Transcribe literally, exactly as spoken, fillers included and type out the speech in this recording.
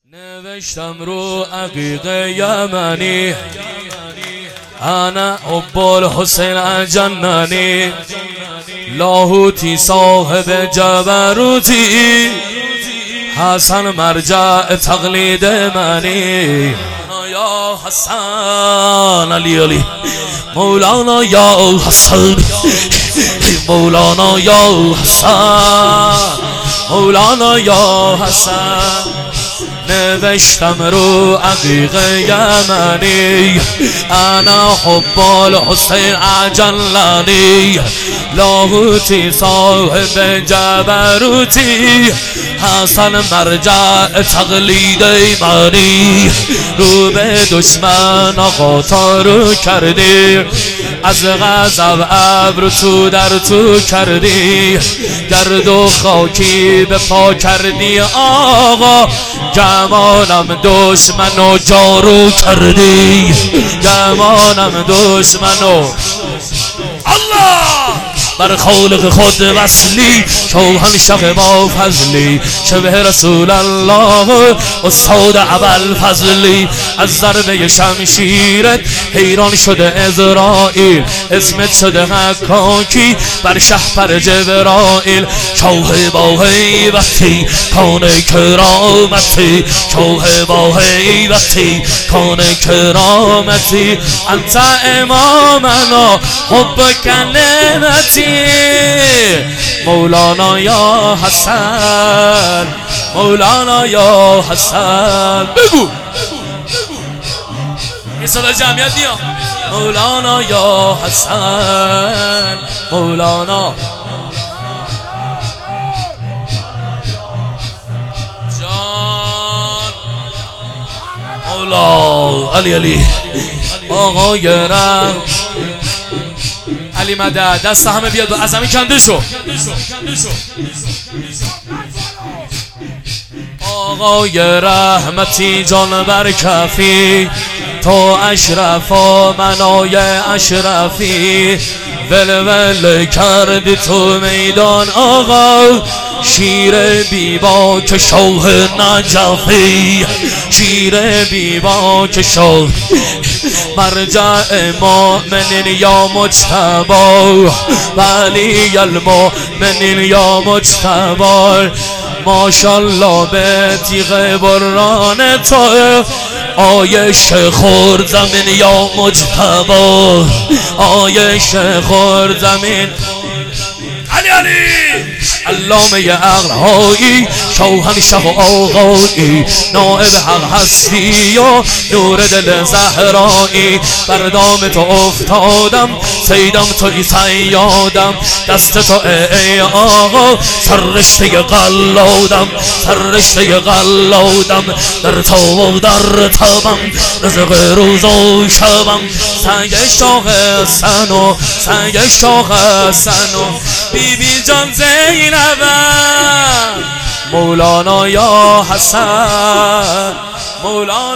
نوشتم رو عقیق یمنی انا حب الحسین جننی لاهوتی صاحب جبروتی حسن مرجع تقلید منی یا حسن علی علی مولانا یا حسن مولانا یا حسن مولانا یا حسن نوشتم رو عقیق یمنی انا حب الحسین جلنی لاهوتی صاحب جبروتی حسن مرجع تقلید منی رو به دشمن آقا تارو کردی از غضب ابر تو در تو کردی گرد و خاکی به پا کردی آقا گمانم دشمنو جارو کردی گمانم دشمنو الله بر خالق خود وصلی شوهنشاه با فضلی شبه رسول الله استاد ابوالفضلی از ضربه شمشیرت حیران شده اسرائیل اسمت شده حکاکی بر شهپر جبرائیل شاه با هیبتی کان کرامتی شاه با هیبتی کان کرامتی انت امامنا حب کلمتی مولانا یا حسن مولانا یا حسن بگو این صدا جمعیت بیا مولانا یا حسن مولانا جان مولا علی علی آقای رم علی مدد دست همه بیاد از همین کنده شو آقای رحمتی جان بر کفی تو اشرف و منای اشرفی ولول کردی تو میدان آقا شیر بیبا که شاه نجفی شیر بیبا که شاه مرجع مؤمنین یا مجتبی ولی المؤمنین یا مجتبی ماشالله به تیغ بران تو آیش خورد زمین یا مجتبی آیش خورد زمین علی علی علامه عقل هایی شوهنشاه و آقایی نائب حق هستی و نور دل زهرایی بر دام تو افتادم سیدم توی صیادم دست تو ای آقا سررشته قلادم سررشته قلادم در تو و در تبم رزق روز و شبم سنگ شاه سنو سنگ شاه سنو بی بی جان زینب مولانا یا حسن مولانا